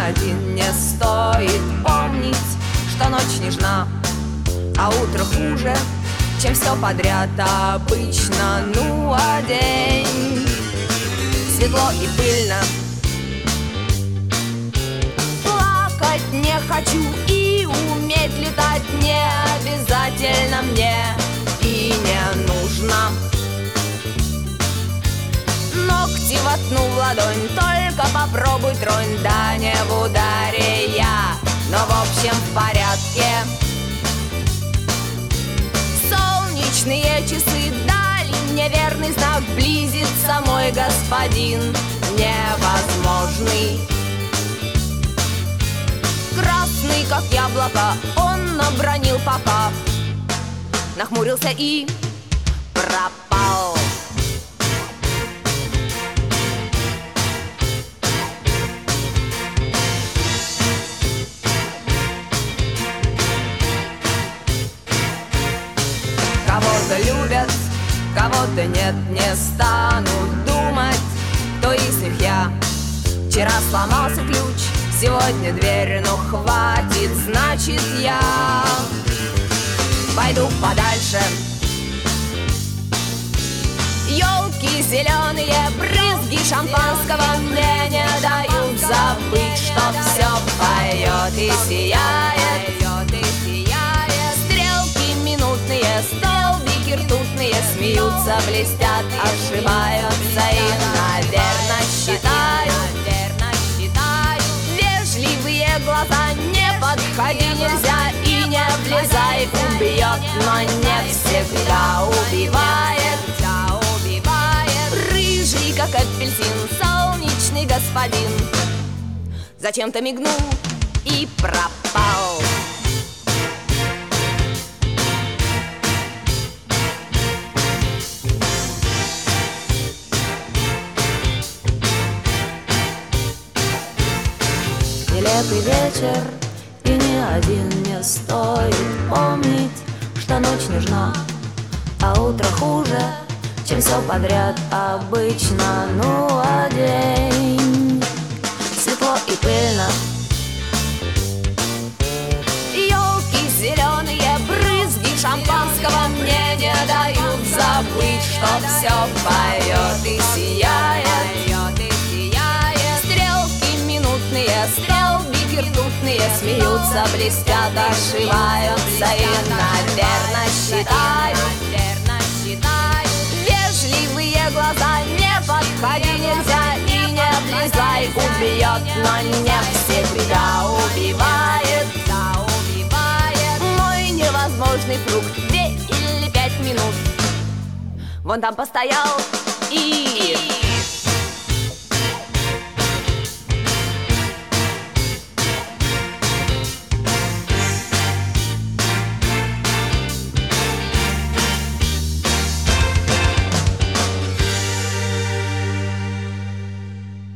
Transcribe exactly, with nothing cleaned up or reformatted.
один не стоит помнить, что ночь нежна, а утро хуже, чем все подряд обычно. Ну а день светло и пыльно. Плакать не хочу и уметь летать не обязательно мне и не нужно. Ногти воткну в ладонь, только попробуй тронь, да не в ударе я, но в общем в порядке. Солнечные часы дали мне верный знак, близится мой господин невозможный. Красный, как яблоко, он обронил пока, нахмурился и пропал. Кого-то любят, кого-то нет, не стану думать, кто из них я. Вчера сломался ключ, сегодня дверь, но хватит, значит я пойду подальше. Елки зеленые, брызги шампанского мне не дают забыть, что все поет и сияет. Стрелки минутные, столбики ртутные смеются, блестят, ошибаются и, наверно, считают. Вежливые глаза, не подходи, нельзя и не влезай, убьет, но не всегда убивает. Рыжий, как апельсин, солнечный господин зачем-то мигнул и пропал. Нелепый вечер, и ни один не стоит помнить, что ночь нежна, а утро хуже, чем все подряд обычно. Ну а день светло и пыльно. Елки зеленые, брызги шампанского мне не дают забыть, что все поет и сияет. Стрелки минутные, столбики ртутные смеются, блестят, ошибаются и, наверно, считают. Вежливые глаза, не подходи, нельзя и не влезай, убьет, но не всегда убивает. Мой невозможный фрукт, две или пять минут вон там постоял и...